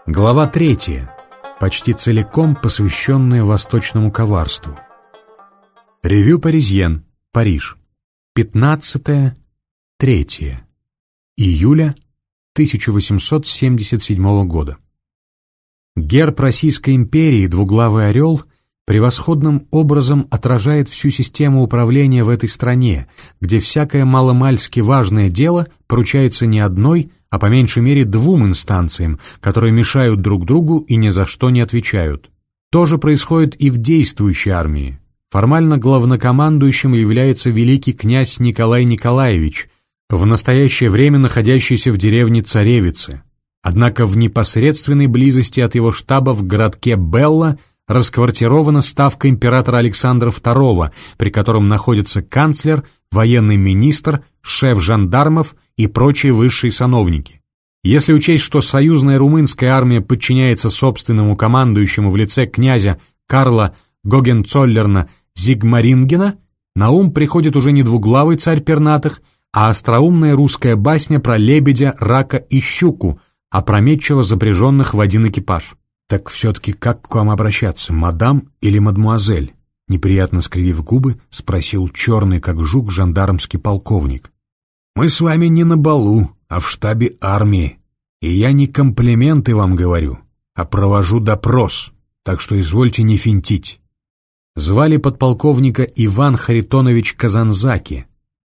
Глава 3, почти целиком посвященная восточному коварству. Ревю Паризьен, Париж. 15-3 июля 1877 года. Герб Российской империи, двуглавый орел, превосходным образом отражает всю систему управления в этой стране, где всякое маломальски важное дело поручается не одной, а по меньшей мере двум инстанциям, которые мешают друг другу и ни за что не отвечают. То же происходит и в действующей армии. Формально главнокомандующим является великий князь Николай Николаевич, в настоящее время находящийся в деревне Царевицы. Однако в непосредственной близости от его штаба в городке Белла расквартирована ставка императора Александра II, при котором находятся канцлер, военный министр, шеф жандармов и прочие высшие сановники. Если учесть, что союзная румынская армия подчиняется собственному командующему в лице князя Карла Гогенцоллерна Зигмарингена, на ум приходит уже не двуглавый царь пернатых, а остроумная русская басня про лебедя, рака и щуку, опрометчиво запряженных в один экипаж. «Так все-таки как к вам обращаться, мадам или мадмуазель?» Неприятно скривив губы, спросил черный, как жук, жандармский полковник. «Мы с вами не на балу, а в штабе армии, и я не комплименты вам говорю, а провожу допрос, так что извольте не финтить». Звали подполковника Иван Харитонович Казанзаки.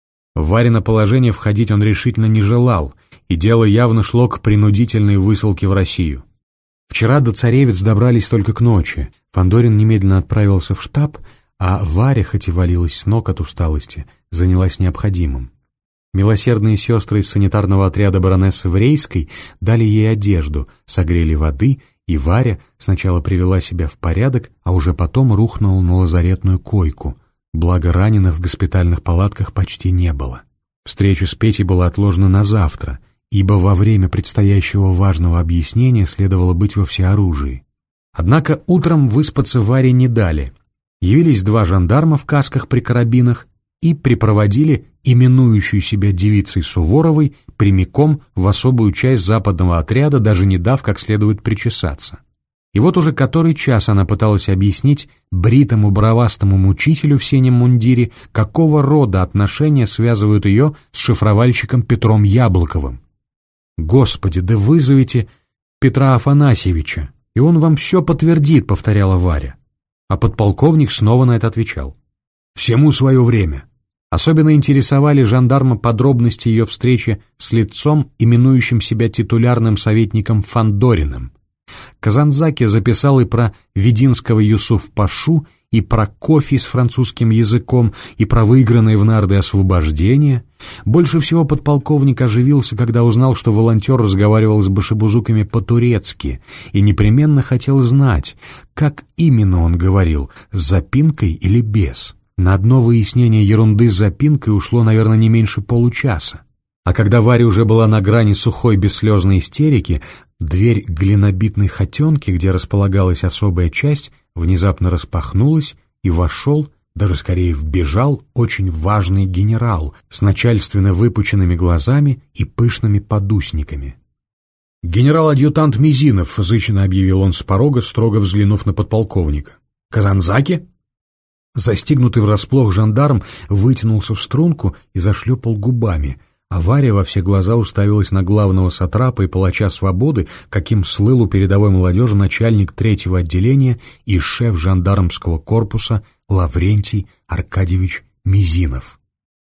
В Варино положение входить он решительно не желал, и дело явно шло к принудительной высылке в Россию. Вчера до Царевиц добрались только к ночи. Фандорин немедленно отправился в штаб, а Варя, хоть и валилась с ног от усталости, занялась необходимым. Милосердные сестры из санитарного отряда баронессы Врейской дали ей одежду, согрели воды, и Варя сначала привела себя в порядок, а уже потом рухнула на лазаретную койку, благо раненых в госпитальных палатках почти не было. Встреча с Петей была отложена на завтра, ибо во время предстоящего важного объяснения следовало быть во всеоружии. Однако утром выспаться Варе не дали. Явились два жандарма в касках при карабинах и припроводили именующую себя девицей Суворовой прямиком в особую часть западного отряда, даже не дав как следует причесаться. И вот уже который час она пыталась объяснить бритому бровастому мучителю в синем мундире, какого рода отношения связывают ее с шифровальщиком Петром Яблоковым. «Господи, да вызовите Петра Афанасьевича, и он вам все подтвердит», — повторяла Варя. А подполковник снова на это отвечал. «Всему свое время». Особенно интересовали жандарма подробности ее встречи с лицом, именующим себя титулярным советником Фандориным. Казанзаки записал и про Вединского Юсуф-пашу, и про кофе с французским языком, и про выигранные в нарды освобождения. Больше всего подполковник оживился, когда узнал, что волонтер разговаривал с башибузуками по-турецки, и непременно хотел знать, как именно он говорил, с запинкой или без. На одно выяснение ерунды с запинкой ушло, наверное, не меньше получаса. А когда Варя уже была на грани сухой бесслезной истерики, дверь глинобитной хотенки, где располагалась особая часть, внезапно распахнулась, и вошел, даже скорее вбежал, очень важный генерал с начальственно выпученными глазами и пышными подусниками. «Генерал-адъютант Мизинов», — зычно объявил он с порога, строго взглянув на подполковника. «Казанзаки?» Застигнутый врасплох жандарм вытянулся в струнку и зашлепал губами, а Варя во все глаза уставилась на главного сатрапа и палача свободы, каким слыл у передовой молодежи начальник 3-го отделения и шеф жандармского корпуса Лаврентий Аркадьевич Мизинов.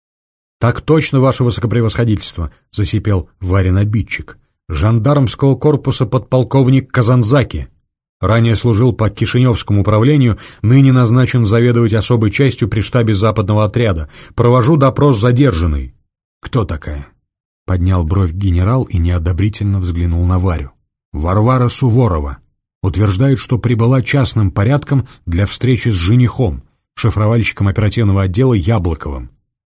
«Так точно, ваше высокопревосходительство», — засипел Варин обидчик. «Жандармского корпуса подполковник Казанзаки. Ранее служил по Кишиневскому управлению, ныне назначен заведовать особой частью при штабе западного отряда. Провожу допрос задержанной». «Кто такая?» — поднял бровь генерал и неодобрительно взглянул на Варю. «Варвара Суворова. Утверждает, что прибыла частным порядком для встречи с женихом, шифровальщиком оперативного отдела Яблоковым».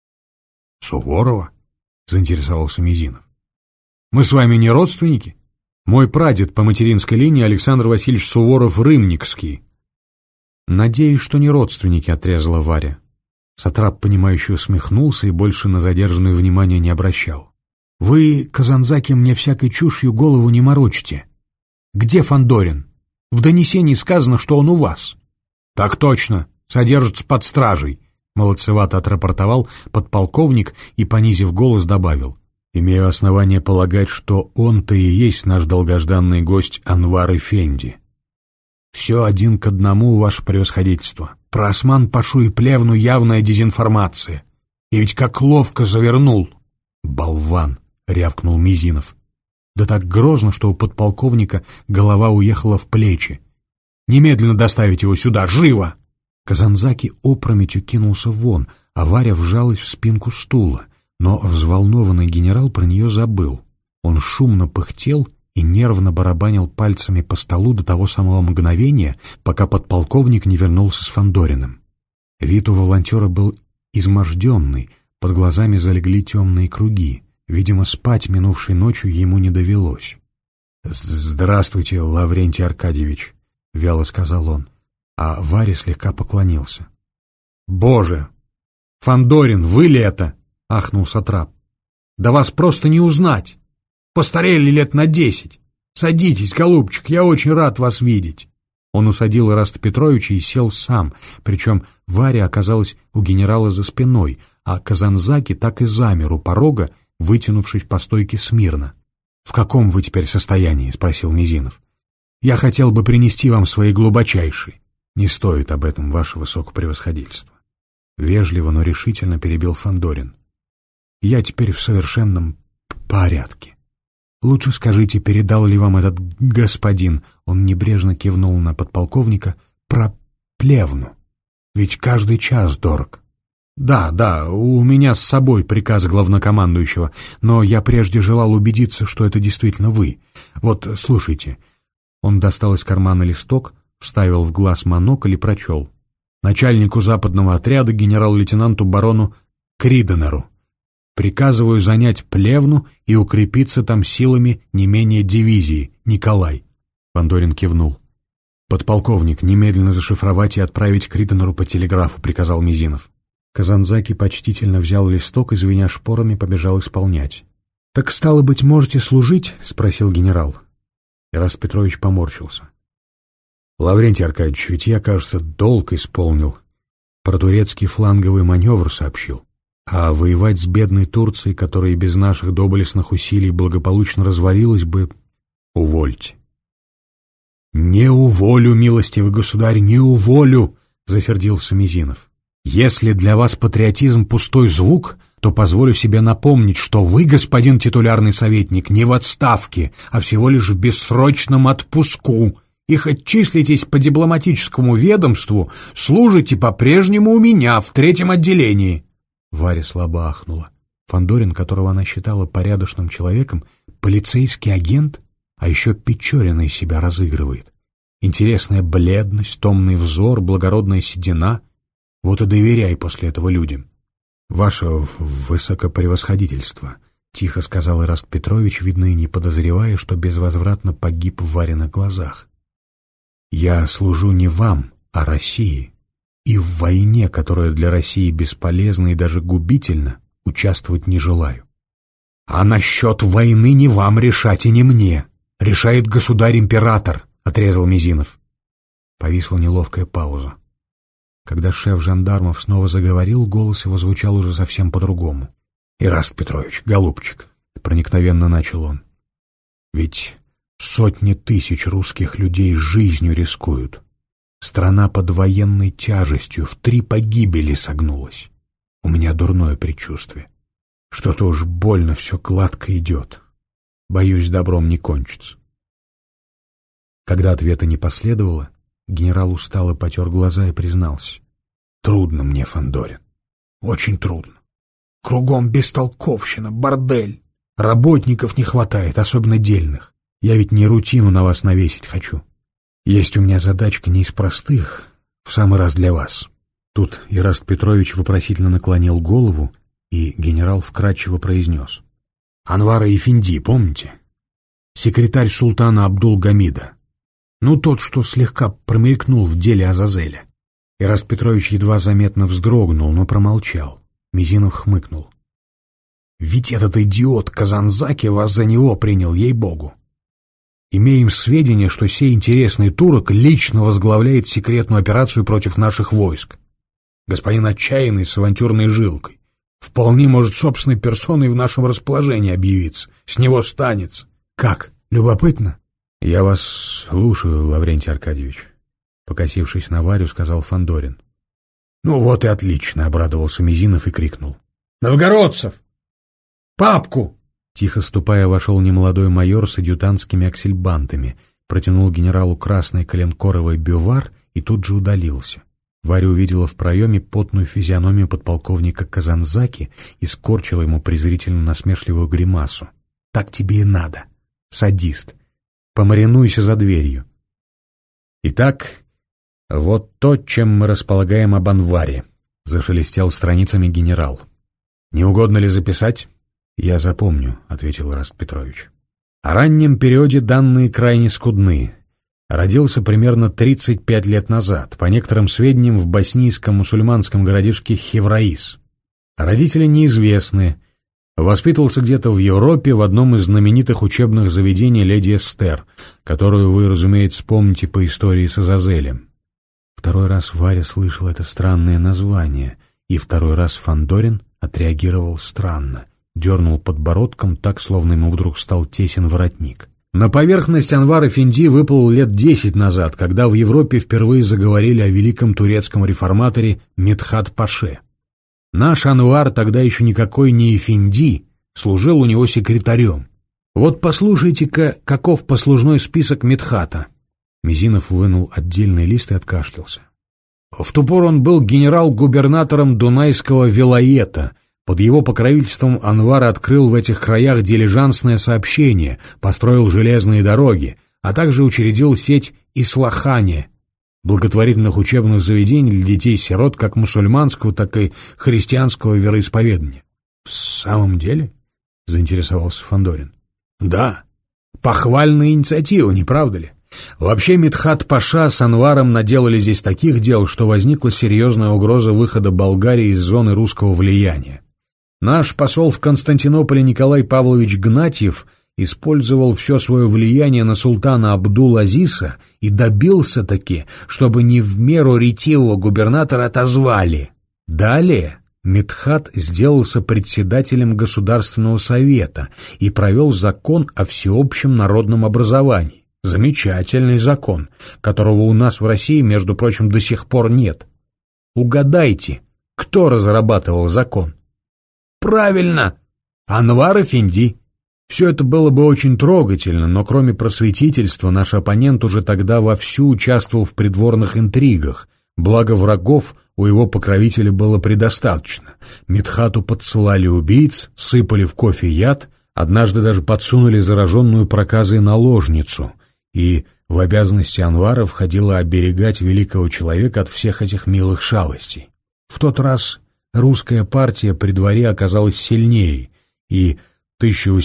«Суворова?» — заинтересовался Мизинов. «Мы с вами не родственники? Мой прадед по материнской линии Александр Васильевич Суворов-Рымникский». «Надеюсь, что не родственники», — отрезала Варя. Сатрап, понимающе усмехнулся и больше на задержанную внимание не обращал. «Вы, Казанзаки, мне всякой чушью голову не морочите. Где Фандорин? В донесении сказано, что он у вас». «Так точно, содержится под стражей», — молодцевато отрапортовал подполковник и, понизив голос, добавил: «Имею основание полагать, что он-то и есть наш долгожданный гость Анвар Эфенди». «Все один к одному, ваше превосходительство. Про Осман-пашу и Плевну явная дезинформация. И ведь как ловко завернул!» «Болван!» — рявкнул Мизинов. Да так грозно, что у подполковника голова уехала в плечи. «Немедленно доставить его сюда! Живо!» Казанзаки опрометью кинулся вон, а Варя вжалась в спинку стула, но взволнованный генерал про нее забыл. Он шумно пыхтел и нервно барабанил пальцами по столу до того самого мгновения, пока подполковник не вернулся с Фандориным. Вид у волонтера был изможденный, под глазами залегли темные круги. Видимо, спать минувшей ночью ему не довелось. «Здравствуйте, Лаврентий Аркадьевич», — вяло сказал он, а Варе слегка поклонился. «Боже! Фандорин, вы ли это?» — ахнул сатрап. «Да вас просто не узнать! Постарели лет на 10. Садитесь, голубчик, я очень рад вас видеть». Он усадил Ираста Петровича и сел сам, причем Варя оказалась у генерала за спиной, а Казанзаки так и замер у порога, вытянувшись по стойке смирно. «В каком вы теперь состоянии?» — спросил Мизинов. «Я хотел бы принести вам свои глубочайшие». «Не стоит об этом, ваше высокопревосходительство». Вежливо, но решительно перебил Фандорин. «Я теперь в совершенном порядке. Лучше скажите, передал ли вам этот господин, он небрежно кивнул на подполковника, про Плевну? Ведь каждый час дорог». «Да, у меня с собой приказ главнокомандующего, но я прежде желал убедиться, что это действительно вы. Вот, слушайте». Он достал из кармана листок, вставил в глаз монокль и прочел. «Начальнику западного отряда генерал-лейтенанту барону Криденеру. Приказываю занять Плевну и укрепиться там силами не менее дивизии. Николай». Фандорин кивнул. «Подполковник, немедленно зашифровать и отправить Криденеру по телеграфу», — приказал Мизинов. Казанзаки почтительно взял листок и, звеня шпорами, побежал исполнять. «Так, стало быть, можете служить?» — спросил генерал. Ираст Петрович поморщился. «Лаврентий Аркадьевич, ведь я, кажется, долг исполнил. Про турецкий фланговый маневр сообщил. А воевать с бедной Турцией, которая и без наших доблестных усилий благополучно развалилась бы, увольте». «Не уволю, милостивый государь, не уволю!» — засердился Мизинов. «Если для вас патриотизм пустой звук, то позволю себе напомнить, что вы, господин титулярный советник, не в отставке, а всего лишь в бессрочном отпуску, и хоть числитесь по дипломатическому ведомству, служите по-прежнему у меня в 3-м отделении». Варя слабо ахнула. Фандорин, которого она считала порядочным человеком, полицейский агент, а еще Печорина из себя разыгрывает. Интересная бледность, томный взор, благородная седина. Вот и доверяй после этого людям. «Ваше высокопревосходительство», — тихо сказал Ираст Петрович, видно и не подозревая, что безвозвратно погиб в Вариных глазах. «Я служу не вам, а России, и в войне, которая для России бесполезна и даже губительна, участвовать не желаю. А насчет войны не вам решать и не мне. Решает государь-император», — отрезал Мизинов. Повисла неловкая пауза. Когда шеф жандармов снова заговорил, голос его звучал уже совсем по-другому. «Ираст Петрович, голубчик», — проникновенно начал он, — «ведь сотни тысяч русских людей жизнью рискуют. Страна под военной тяжестью в 3 погибели согнулась. У меня дурное предчувствие. Что-то уж больно все гладко идет. Боюсь, добром не кончится». Когда ответа не последовало, генерал устало потер глаза и признался. «Трудно мне, Фандорин. Очень трудно. Кругом бестолковщина, бордель. Работников не хватает, особенно дельных. Я ведь не рутину на вас навесить хочу. Есть у меня задачка не из простых, в самый раз для вас». Тут Ираст Петрович вопросительно наклонил голову, и генерал вкратчиво произнес. «Анвара Эфенди, помните? Секретарь султана Абдул-Гамида. Ну, тот, что слегка промелькнул в деле Азазеля». Ираст Петрович едва заметно вздрогнул, но промолчал. Мизинов хмыкнул. «Ведь этот идиот Казанзаки вас за него принял, ей-богу». Имеем сведения, что сей интересный турок лично возглавляет секретную операцию против наших войск. Господин отчаянный с авантюрной жилкой. Вполне может собственной персоной в нашем расположении объявиться. С него станется. Как, любопытно? — Я вас слушаю, Лаврентий Аркадьевич, — покосившись на Варю, сказал Фандорин. — Ну вот и отлично, — обрадовался Мизинов и крикнул. — Новгородцев! Папку! Тихо ступая, вошел немолодой майор с адъютантскими аксельбантами, протянул генералу красный коленкоровый бювар и тут же удалился. Варя увидела в проеме потную физиономию подполковника Казанзаки и скорчила ему презрительно насмешливую гримасу. «Так тебе и надо, садист. Помаринуйся за дверью». «Итак, вот то, чем мы располагаем об Анваре», — зашелестел страницами генерал. «Не угодно ли записать?» «Я запомню», — ответил Ираст Петрович. «О раннем периоде данные крайне скудны. Родился примерно 35 лет назад, по некоторым сведениям, в боснийском мусульманском городишке Хевраис. Родители неизвестны. Воспитывался где-то в Европе в одном из знаменитых учебных заведений леди Эстер, которую вы, разумеется, помните по истории с Азазелем». Второй раз Варя слышала это странное название, и второй раз Фандорин отреагировал странно. Дернул подбородком, так, словно ему вдруг стал тесен воротник. На поверхность Анвар Эфенди выплыл лет 10 назад, когда в Европе впервые заговорили о великом турецком реформаторе Мидхат-паше. Наш Анвар, тогда еще никакой не Эфенди, служил у него секретарем. Вот послушайте-ка, каков послужной список Мидхата. Мизинов вынул отдельный лист и откашлялся. В ту пору он был генерал-губернатором Дунайского вилаета. Под его покровительством Анвар открыл в этих краях дилижансное сообщение, построил железные дороги, а также учредил сеть Ислахани, благотворительных учебных заведений для детей-сирот как мусульманского, так и христианского вероисповедания. — В самом деле? — заинтересовался Фандорин. — Да. Похвальная инициатива, не правда ли? Вообще Мидхат-паша с Анваром наделали здесь таких дел, что возникла серьезная угроза выхода Болгарии из зоны русского влияния. Наш посол в Константинополе Николай Павлович Гнатьев использовал все свое влияние на султана Абдул-Азиса и добился-таки, чтобы не в меру ретивого губернатора отозвали. Далее Мидхат сделался председателем Государственного совета и провел закон о всеобщем народном образовании. Замечательный закон, которого у нас в России, между прочим, до сих пор нет. Угадайте, кто разрабатывал закон? Правильно, Анвар Эфенди. Все это было бы очень трогательно, но кроме просветительства наш оппонент уже тогда вовсю участвовал в придворных интригах, благо врагов у его покровителя было предостаточно. Мидхату подсылали убийц, сыпали в кофе яд, однажды даже подсунули зараженную проказой наложницу, и в обязанности Анвара входило оберегать великого человека от всех этих милых шалостей. В тот раз русская партия при дворе оказалась сильнее, и в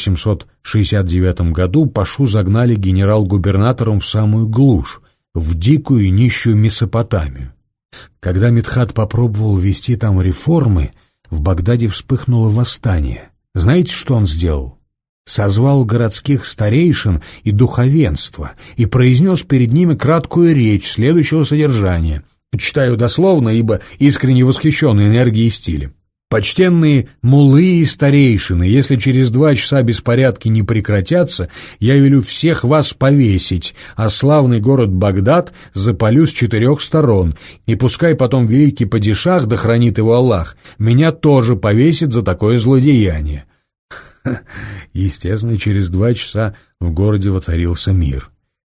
1869 году Пашу загнали генерал-губернатором в самую глушь, в дикую и нищую Месопотамию. Когда Мидхат попробовал ввести там реформы, в Багдаде вспыхнуло восстание. Знаете, что он сделал? Созвал городских старейшин и духовенство и произнес перед ними краткую речь следующего содержания. Читаю дословно, ибо искренне восхищен энергией и стилем. «Почтенные муллы и старейшины, если через 2 часа беспорядки не прекратятся, я велю всех вас повесить, а славный город Багдад запалю с 4 сторон, и пускай потом великий падишах, да хранит его Аллах, меня тоже повесит за такое злодеяние». Естественно, через 2 часа в городе воцарился мир.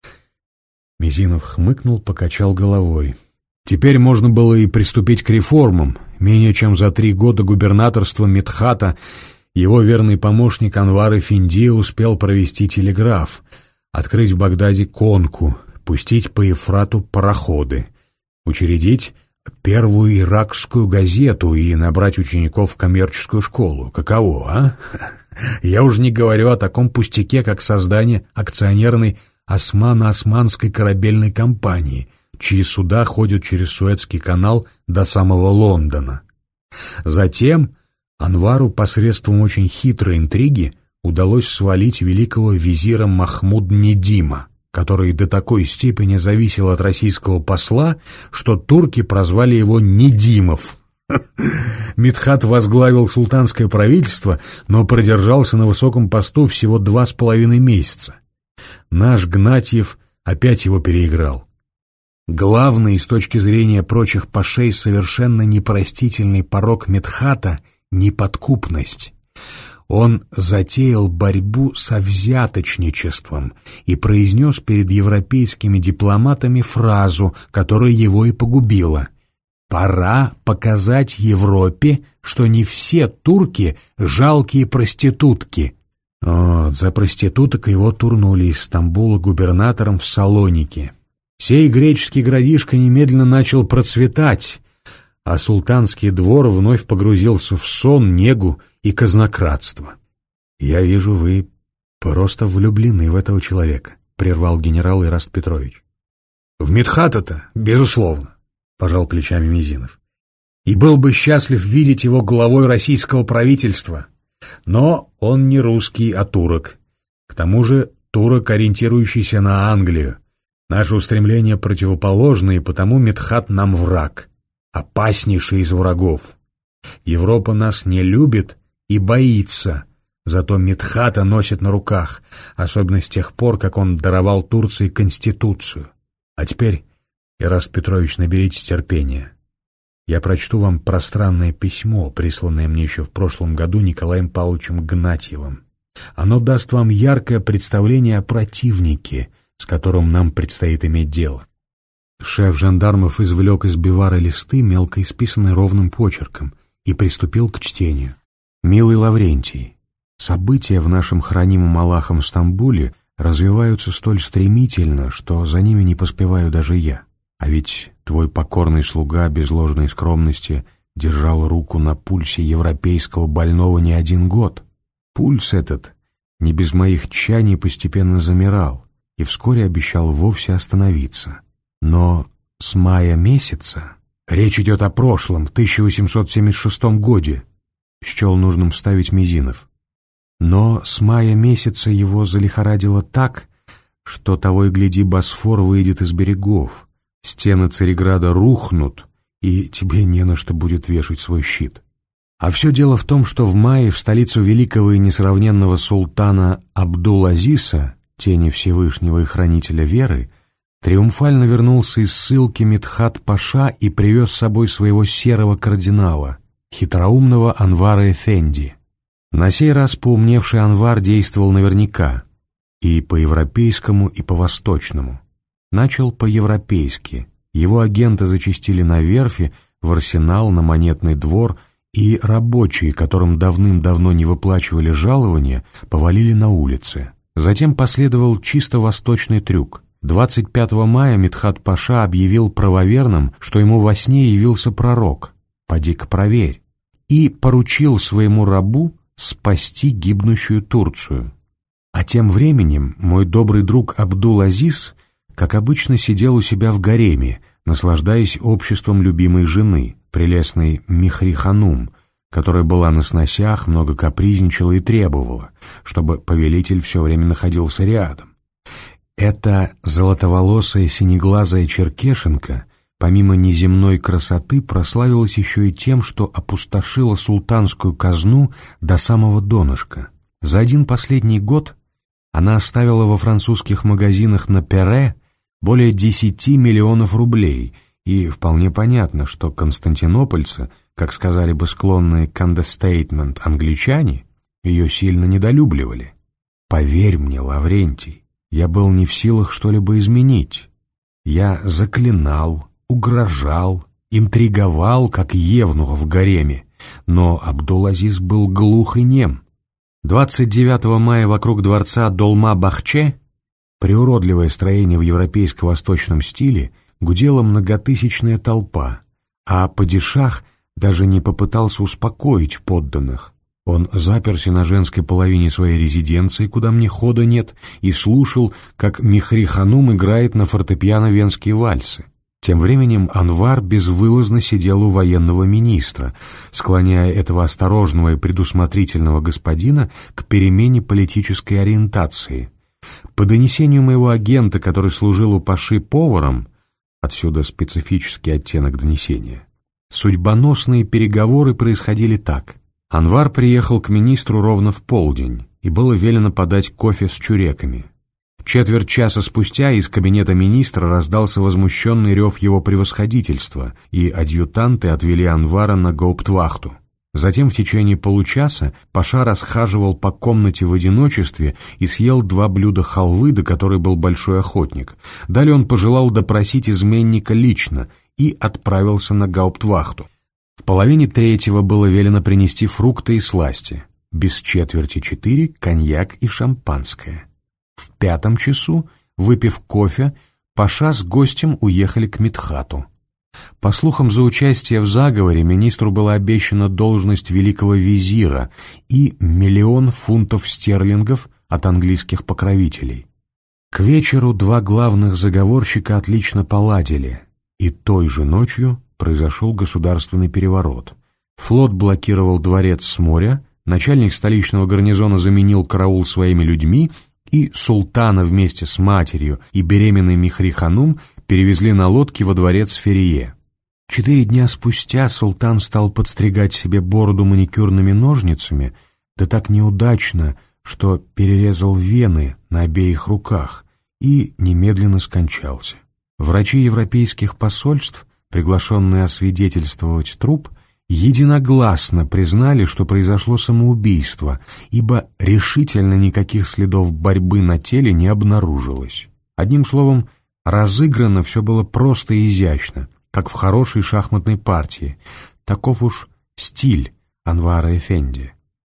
Мизинов хмыкнул, покачал головой. Теперь можно было и приступить к реформам. Менее чем за 3 года губернаторства Мидхата его верный помощник Анвар Эфенди успел провести телеграф, открыть в Багдаде конку, пустить по Ефрату пароходы, учредить первую иракскую газету и набрать учеников в коммерческую школу. Каково, а? Я уж не говорю о таком пустяке, как создание акционерной Османо-Османской корабельной компании, чьи суда ходят через Суэцкий канал до самого Лондона. Затем Анвару посредством очень хитрой интриги удалось свалить великого визира Махмуд-Недима, который до такой степени зависел от российского посла, что турки прозвали его Недимов. Мидхат возглавил султанское правительство, но продержался на высоком посту всего 2,5 месяца. Наш Гнатьев опять его переиграл. Главный с точки зрения прочих пашей совершенно непростительный порок Мидхата — неподкупность. Он затеял борьбу со взяточничеством и произнес перед европейскими дипломатами фразу, которая его и погубила. «Пора показать Европе, что не все турки — жалкие проститутки». Вот, за проституток его турнули из Стамбула губернатором в Салоники. Сей греческий городишко немедленно начал процветать, а султанский двор вновь погрузился в сон, негу и казнократство. «Я вижу, вы просто влюблены в этого человека», — прервал генерал Ираст Петрович. «В Мидхата-то, безусловно», — пожал плечами Мизинов. «И был бы счастлив видеть его главой российского правительства. Но он не русский, а турок. К тому же турок, ориентирующийся на Англию. Наши устремления противоположны, и потому Мидхат нам враг, опаснейший из врагов. Европа нас не любит и боится, зато Мидхата носит на руках, особенно с тех пор, как он даровал Турции конституцию. А теперь, Ираст Петрович, наберитесь терпения. Я прочту вам пространное письмо, присланное мне еще в прошлом году Николаем Павловичем Гнатьевым. Оно даст вам яркое представление о противнике, с которым нам предстоит иметь дело». Шеф жандармов извлек из бивара листы, мелко исписанные ровным почерком, и приступил к чтению. «Милый Лаврентий, события в нашем хранимом Аллахом Стамбуле развиваются столь стремительно, что за ними не поспеваю даже я. А ведь твой покорный слуга без ложной скромности держал руку на пульсе европейского больного не 1 год. Пульс этот не без моих тчаний постепенно замирал и вскоре обещал вовсе остановиться. Но с мая месяца, речь идет о прошлом, 1876 годе, счел нужным вставить Мизинов. Но с мая месяца его залихорадило так, что того и гляди Босфор выйдет из берегов, стены Цареграда рухнут, и тебе не на что будет вешать свой щит. А все дело в том, что в мае в столицу великого и несравненного султана Абдул-Азиса, тени Всевышнего и хранителя веры, триумфально вернулся из ссылки Мидхат-паша и привез с собой своего серого кардинала, хитроумного Анвара Эфенди. На сей раз поумневший Анвар действовал наверняка, и по-европейскому, и по-восточному. Начал по-европейски. Его агенты зачастили на верфи, в арсенал, на монетный двор, и рабочие, которым давным-давно не выплачивали жалования, повалили на улицы. Затем последовал чисто восточный трюк. 25 мая Мидхат-паша объявил правоверным, что ему во сне явился пророк, поди-ка проверь, и поручил своему рабу спасти гибнущую Турцию. А тем временем мой добрый друг Абдул-Азиз, как обычно, сидел у себя в гареме, наслаждаясь обществом любимой жены, прелестной Михри-ханум, которая была на сносях, много капризничала и требовала, чтобы повелитель все время находился рядом. Эта золотоволосая синеглазая черкешенка, помимо неземной красоты, прославилась еще и тем, что опустошила султанскую казну до самого донышка. За один последний год она оставила во французских магазинах на Перре более 10 миллионов рублей, и вполне понятно, что константинопольцы, как сказали бы склонные к андерстейтмент англичане, ее сильно недолюбливали. Поверь мне, Лаврентий, я был не в силах что-либо изменить. Я заклинал, угрожал, интриговал, как евнух в гареме, но Абдул-Азиз был глух и нем. 29 мая вокруг дворца Долма-Бахче, приуродливое строение в европейско-восточном стиле, гудела многотысячная толпа, а падишах даже не попытался успокоить подданных. Он заперся на женской половине своей резиденции, куда мне хода нет, и слушал, как Михри-ханум играет на фортепиано венские вальсы. Тем временем Анвар безвылазно сидел у военного министра, склоняя этого осторожного и предусмотрительного господина к перемене политической ориентации. По донесению моего агента, который служил у паши поваром, отсюда специфический оттенок донесения, судьбоносные переговоры происходили так. Анвар приехал к министру ровно в полдень, и было велено подать кофе с чуреками. Четверть часа спустя из кабинета министра раздался возмущенный рев его превосходительства, и адъютанты отвели Анвара на гауптвахту. Затем в течение получаса паша расхаживал по комнате в одиночестве и съел 2 блюда халвы, до которой был большой охотник. Далее он пожелал допросить изменника лично и отправился на гауптвахту. В 2:30 было велено принести фрукты и сласти. Без 3:45 коньяк и шампанское. В 5 часу, выпив кофе, паша с гостем уехали к Мидхату. По слухам, за участие в заговоре министру была обещана должность великого визира и 1 000 000 фунтов стерлингов от английских покровителей. К вечеру 2 главных заговорщика отлично поладили, и той же ночью произошел государственный переворот. Флот блокировал дворец с моря, начальник столичного гарнизона заменил караул своими людьми, и султана вместе с матерью и беременной Михри-ханум перевезли на лодке во дворец Ферие. 4 дня спустя султан стал подстригать себе бороду маникюрными ножницами, да так неудачно, что перерезал вены на обеих руках и немедленно скончался. Врачи европейских посольств, приглашенные освидетельствовать труп, единогласно признали, что произошло самоубийство, ибо решительно никаких следов борьбы на теле не обнаружилось. Одним словом, разыграно все было просто и изящно, как в хорошей шахматной партии. Таков уж стиль Анвара Эфенди.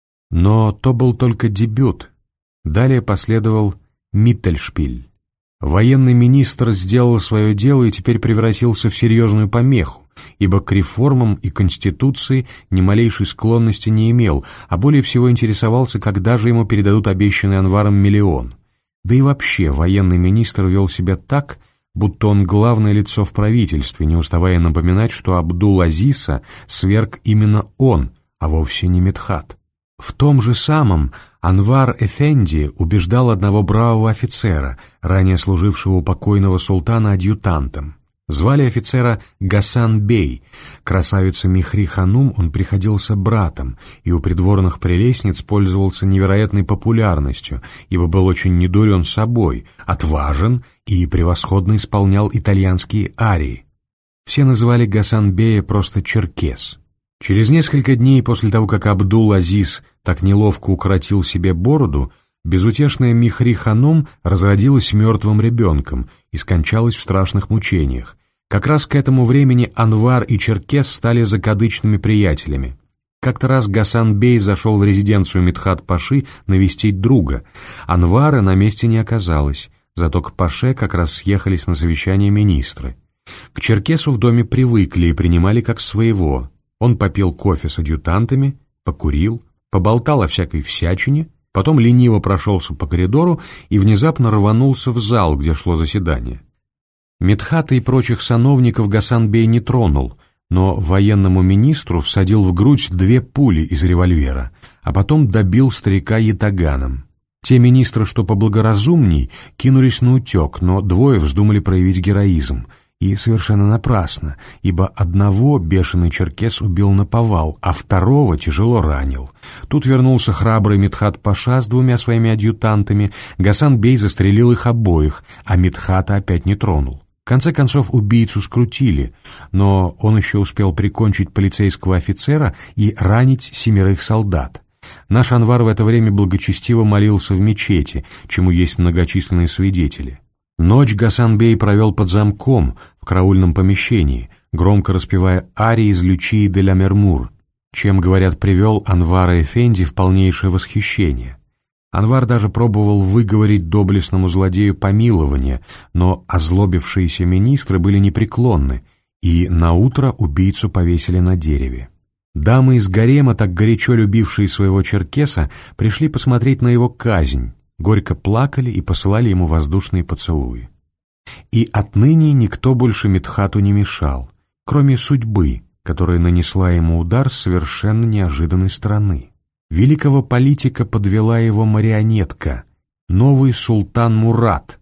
Но то был только дебют. Далее последовал Миттельшпиль. Военный министр сделал свое дело и теперь превратился в серьезную помеху, ибо к реформам и конституции ни малейшей склонности не имел, а более всего интересовался, когда же ему передадут обещанный Анваром 1 000 000. Да и вообще военный министр вел себя так, будто он главное лицо в правительстве, не уставая напоминать, что Абдул-Азиса сверг именно он, а вовсе не Мидхат. В том же самом Анвар Эфенди убеждал одного бравого офицера, ранее служившего у покойного султана адъютантом. Звали офицера Гасан-бей. Красавице Михри-ханум он приходился братом, и у придворных прелестниц пользовался невероятной популярностью, ибо был очень недурен собой, отважен и превосходно исполнял итальянские арии. Все называли Гасан-бея просто Черкес. Через несколько дней после того, как Абдул-Азиз так неловко укоротил себе бороду, безутешная Михри-ханум разродилась мертвым ребенком и скончалась в страшных мучениях. Как раз к этому времени Анвар и Черкес стали закадычными приятелями. Как-то раз Гасан-бей зашел в резиденцию Мидхат-паши навестить друга. Анвара на месте не оказалось, зато к паше как раз съехались на совещание министры. К Черкесу в доме привыкли и принимали как своего. Он попил кофе с адъютантами, покурил, поболтал о всякой всячине, потом лениво прошелся по коридору и внезапно рванулся в зал, где шло заседание. Мидхата и прочих сановников Гасан-бей не тронул, но военному министру всадил в грудь 2 пули из револьвера, а потом добил старика ятаганом. Те министры, что поблагоразумней, кинулись наутек, но 2 вздумали проявить героизм, и совершенно напрасно, ибо одного бешеный черкес убил наповал, а 2 тяжело ранил. Тут вернулся храбрый Мидхат-паша с 2 своими адъютантами, Гасан-бей застрелил их обоих, а Мидхата опять не тронул. В конце концов убийцу скрутили, но он еще успел прикончить полицейского офицера и ранить 7 солдат. Наш Анвар в это время благочестиво молился в мечети, чему есть многочисленные свидетели. Ночь Гасан-бей провел под замком в караульном помещении, громко распевая арии из Лючии де ля Мермур, чем, говорят, привел Анвара Эфенди в полнейшее восхищение. Анвар даже пробовал выговорить доблестному злодею помилование, но озлобившиеся министры были непреклонны, и наутро убийцу повесили на дереве. Дамы из гарема, так горячо любившие своего черкеса, пришли посмотреть на его казнь, горько плакали и посылали ему воздушные поцелуи. И отныне никто больше Мидхату не мешал, кроме судьбы, которая нанесла ему удар с совершенно неожиданной стороны. Великого политика подвела его марионетка, новый султан Мурад.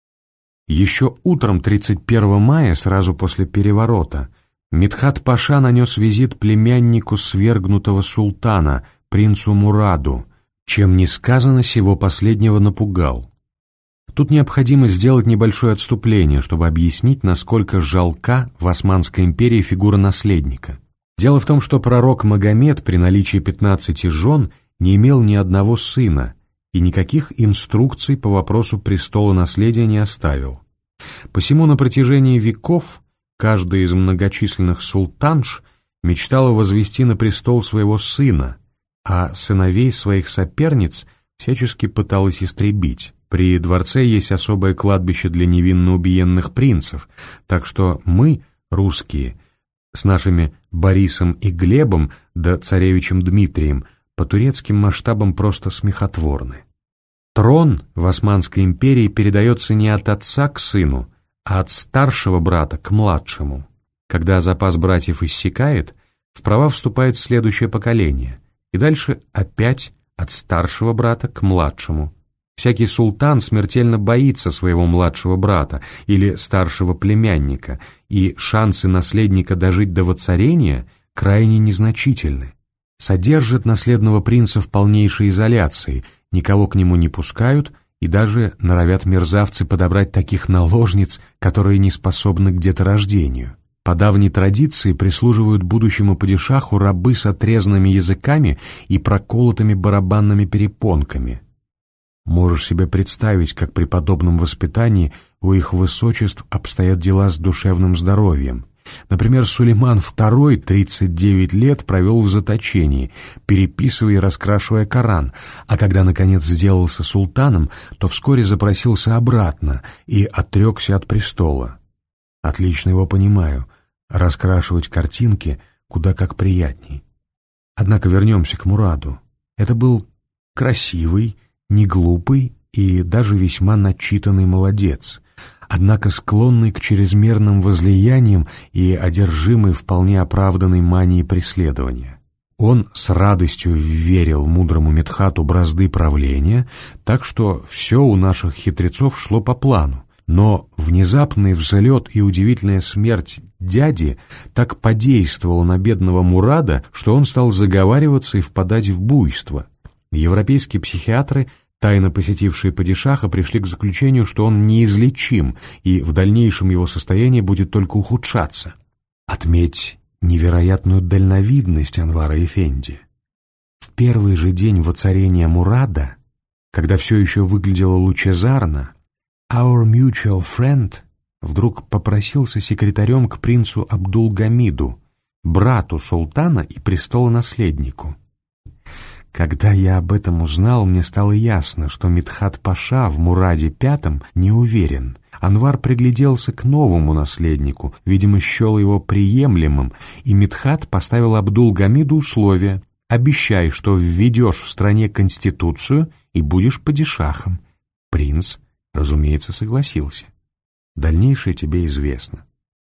Еще утром 31 мая, сразу после переворота, Мидхат-паша нанес визит племяннику свергнутого султана, принцу Мураду, чем несказанно сего последнего напугал. Тут необходимо сделать небольшое отступление, чтобы объяснить, насколько жалка в Османской империи фигура наследника. Дело в том, что пророк Магомед при наличии 15 жен не имел ни одного сына и никаких инструкций по вопросу престола наследия не оставил. Посему на протяжении веков каждая из многочисленных султанш мечтала возвести на престол своего сына, а сыновей своих соперниц всячески пыталась истребить. При дворце есть особое кладбище для невинно убиенных принцев, так что мы, русские, с нашими Борисом и Глебом да царевичем Дмитрием по турецким масштабам просто смехотворны. Трон в Османской империи передается не от отца к сыну, а от старшего брата к младшему. Когда запас братьев иссякает, в права вступает следующее поколение, и дальше опять от старшего брата к младшему. Всякий султан смертельно боится своего младшего брата или старшего племянника, и шансы наследника дожить до воцарения крайне незначительны. Содержат наследного принца в полнейшей изоляции, никого к нему не пускают и даже норовят мерзавцы подобрать таких наложниц, которые не способны к деторождению. По давней традиции прислуживают будущему падишаху рабы с отрезанными языками и проколотыми барабанными перепонками. Можешь себе представить, как при подобном воспитании у их высочеств обстоят дела с душевным здоровьем. Например, Сулейман II 39 лет провел в заточении, переписывая и раскрашивая Коран, а когда, наконец, сделался султаном, то вскоре запросился обратно и отрекся от престола. Отлично его понимаю, раскрашивать картинки куда как приятней. Однако вернемся к Мураду. Это был красивый, неглупый и даже весьма начитанный молодец, однако склонный к чрезмерным возлияниям и одержимый вполне оправданной манией преследования. Он с радостью вверил мудрому Мидхату бразды правления, так что все у наших хитрецов шло по плану, но внезапный взлет и удивительная смерть дяди так подействовала на бедного Мурада, что он стал заговариваться и впадать в буйство. Европейские психиатры, тайно посетившие падишаха, пришли к заключению, что он неизлечим, и в дальнейшем его состояние будет только ухудшаться. Отметь невероятную дальновидность Анвара Эфенди. В первый же день воцарения Мурада, когда все еще выглядело лучезарно, our mutual friend вдруг попросился секретарем к принцу Абдул-Гамиду, брату султана и престолонаследнику. Когда я об этом узнал, мне стало ясно, что Мидхат-паша в Мураде V не уверен. Анвар пригляделся к новому наследнику, видимо, счел его приемлемым, и Мидхат поставил Абдул-Гамиду условие: «Обещай, что введешь в стране конституцию и будешь падишахом». Принц, разумеется, согласился. Дальнейшее тебе известно.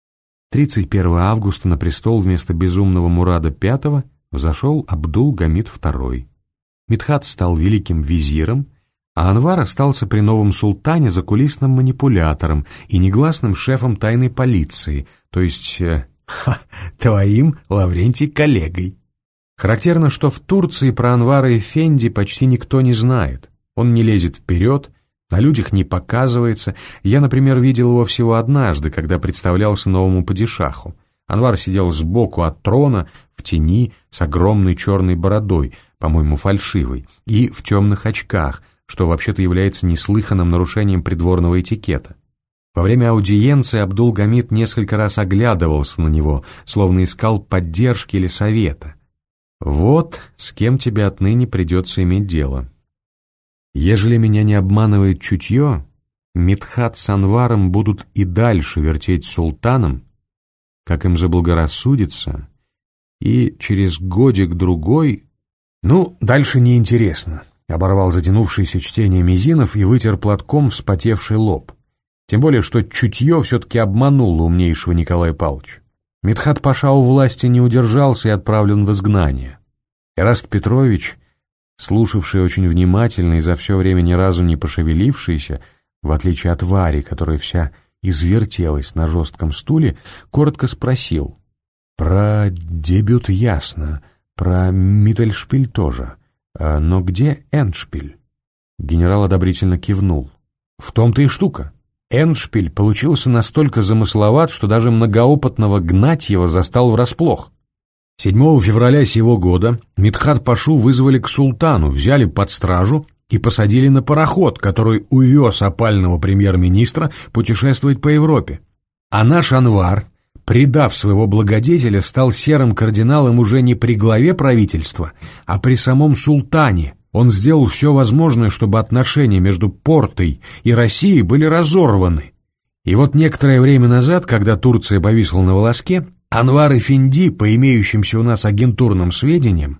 31 августа на престол вместо безумного Мурада V взошел Абдул-Гамид II. Мидхат стал великим визиром, а Анвар остался при новом султане закулисным манипулятором и негласным шефом тайной полиции, то есть твоим, Лаврентий, коллегой. Характерно, что в Турции про Анвара Эфенди почти никто не знает. Он не лезет вперед, на людях не показывается. Я, например, видел его всего однажды, когда представлялся новому падишаху. Анвар сидел сбоку от трона, в тени, с огромной черной бородой, по-моему, фальшивой, и в темных очках, что вообще-то является неслыханным нарушением придворного этикета. Во время аудиенции Абдул-Гамид несколько раз оглядывался на него, словно искал поддержки или совета. Вот с кем тебе отныне придется иметь дело. Ежели меня не обманывает чутье, Мидхат с Анваром будут и дальше вертеть султаном, как им заблагорассудится, и через годик-другой... Ну, дальше неинтересно, — оборвал затянувшееся чтение Мизинов и вытер платком вспотевший лоб. Тем более, что чутье все-таки обмануло умнейшего Николая Павловича. Мидхат-паша у власти не удержался и отправлен в изгнание. Эраст Петрович, слушавший очень внимательно и за все время ни разу не пошевелившийся, в отличие от Вари, которая вся извертелась на жестком стуле, коротко спросил. «Про дебют ясно, про Миттельшпиль тоже. Но где Эндшпиль?» Генерал одобрительно кивнул. «В том-то и штука. Эндшпиль получился настолько замысловат, что даже многоопытного Гнатьева застал врасплох. 7 февраля сего года Мидхат-пашу вызвали к султану, взяли под стражу и посадили на пароход, который увез опального премьер-министра путешествовать по Европе. А наш Анвар, предав своего благодетеля, стал серым кардиналом уже не при главе правительства, а при самом султане. Он сделал все возможное, чтобы отношения между Портой и Россией были разорваны. И вот некоторое время назад, когда Турция повисла на волоске, Анвар Эфенди, по имеющимся у нас агентурным сведениям,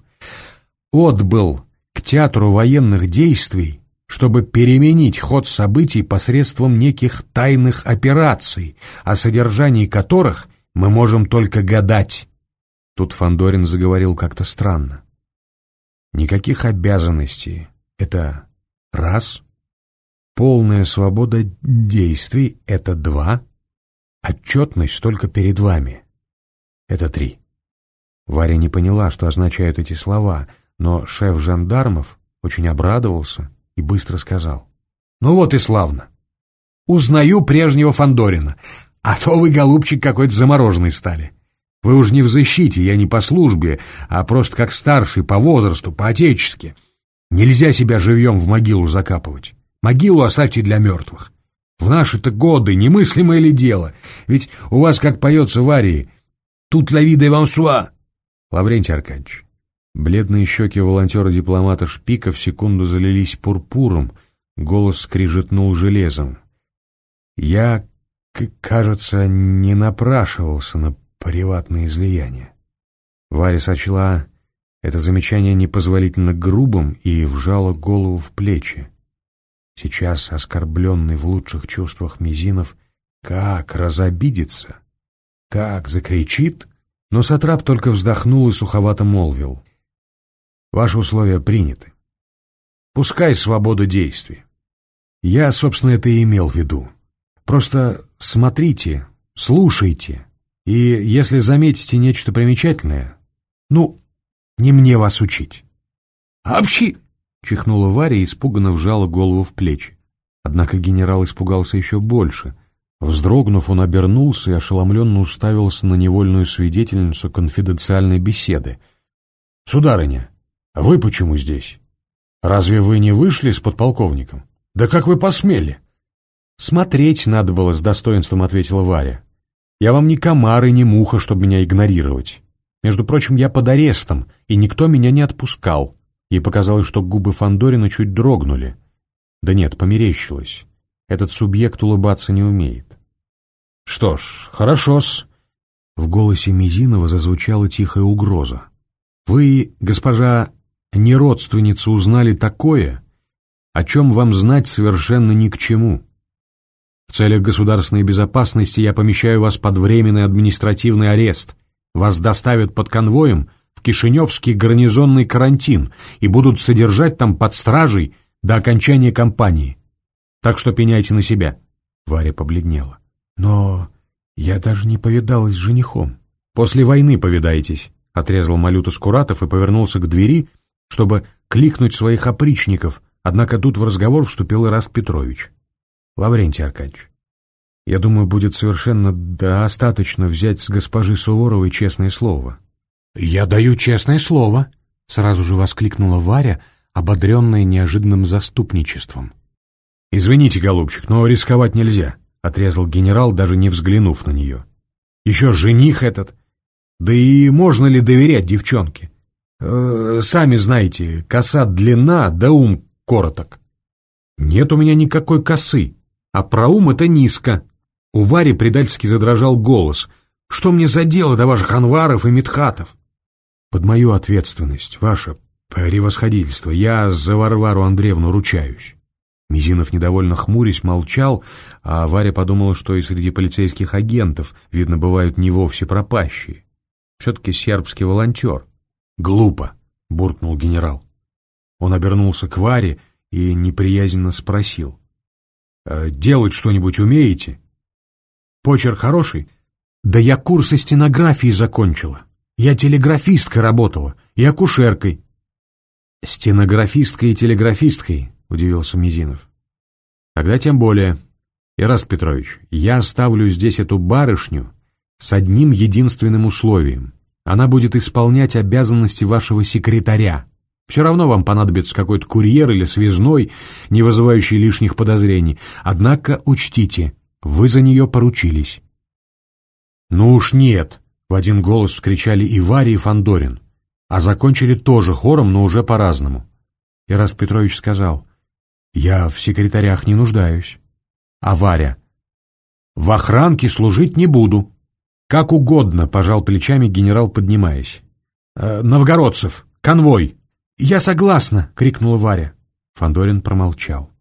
отбыл к театру военных действий, чтобы переменить ход событий посредством неких тайных операций, о содержании которых мы можем только гадать. Тут Фандорин заговорил как-то странно. Никаких обязанностей — это раз, полная свобода действий — это два, отчетность только перед вами — это три. Варя не поняла, что означают эти слова, но шеф жандармов очень обрадовался и быстро сказал. «Ну вот и славно. Узнаю прежнего Фандорина, а то вы, голубчик, какой-то замороженный стали. Вы уж не в защите, я не по службе, а просто как старший по возрасту, по-отечески. Нельзя себя живьем в могилу закапывать. Могилу оставьте для мертвых. В наши-то годы немыслимое ли дело? Ведь у вас, как поется в арии, «Тут la vie devant soi». Лаврентий Аркадьевич, бледные щеки волонтера-дипломата Шпика в секунду залились пурпуром, голос скрижетнул железом. Я, кажется, не напрашивался на приватное излияние. Варя сочла это замечание непозволительно грубым и вжала голову в плечи. Сейчас, оскорбленный в лучших чувствах Мизинов, как разобидится, как закричит, но сатрап только вздохнул и суховато молвил. Ваши условия приняты. Пускай свобода действий. Я, собственно, это и имел в виду. Просто смотрите, слушайте, и если заметите нечто примечательное, не мне вас учить. «Апчи!» — чихнула Варя и испуганно вжала голову в плечи. Однако генерал испугался еще больше. Вздрогнув, он обернулся и ошеломленно уставился на невольную свидетельницу конфиденциальной беседы. «Сударыня, а вы почему здесь? Разве вы не вышли с подполковником? Да как вы посмели?» «Смотреть надо было», — с достоинством ответила Варя. «Я вам не комар и не муха, чтобы меня игнорировать. Между прочим, я под арестом, и никто меня не отпускал». Ей показалось, что губы Фандорина чуть дрогнули. Да нет, померещилось. Этот субъект улыбаться не умеет. «Что ж, хорошо-с». В голосе Мизинова зазвучала тихая угроза. «Вы, госпожа, не родственница, узнали такое, о чем вам знать совершенно ни к чему. В целях государственной безопасности я помещаю вас под временный административный арест. Вас доставят под конвоем в Кишиневский гарнизонный карантин и будут содержать там под стражей до окончания кампании. Так что пеняйте на себя». Варя побледнела. «Но я даже не повидалась с женихом». «После войны повидаетесь», — отрезал Малюта Скуратов и повернулся к двери, чтобы кликнуть своих опричников, однако тут в разговор вступил Эраст Петрович. «Лаврентий Аркадьевич, я думаю, будет совершенно достаточно взять с госпожи Суворовой честное слово». «Я даю честное слово», — сразу же воскликнула Варя, ободренная неожиданным заступничеством. «Извините, голубчик, но рисковать нельзя», — отрезал генерал, даже не взглянув на нее. «Еще жених этот. Да и можно ли доверять девчонке? Сами знаете, коса длинна, да ум короток». «Нет у меня никакой косы, а про ум это низко». У Вари предательски задрожал голос. «Что мне за дело до ваших Анваров и Мидхатов?» «Под мою ответственность, ваше превосходительство, я за Варвару Андреевну ручаюсь». Мизинов, недовольно хмурясь, молчал, а Варя подумала, что и среди полицейских агентов, видно, бывают не вовсе пропащие. Все-таки сербский волонтер. «Глупо», — буркнул генерал. Он обернулся к Варе и неприязненно спросил. «Делать что-нибудь умеете? Почерк хороший?» «Да я курсы стенографии закончила. Я телеграфисткой работала и акушеркой». «Стенографисткой и телеграфисткой», — удивился Мизинов. «Тогда тем более. Ираст Петрович, я оставлю здесь эту барышню с одним единственным условием. Она будет исполнять обязанности вашего секретаря. Все равно вам понадобится какой-то курьер или связной, не вызывающий лишних подозрений. Однако учтите, вы за нее поручились». «Ну уж нет!» — в один голос вскричали и Варя, и Фандорин. А закончили тоже хором, но уже по-разному. Ираст Петрович сказал: «Я в секретарях не нуждаюсь». А Варя: «В охранке служить не буду». «Как угодно», — пожал плечами генерал, поднимаясь. «Новгородцев, конвой!» «Я согласна!» — крикнула Варя. Фандорин промолчал.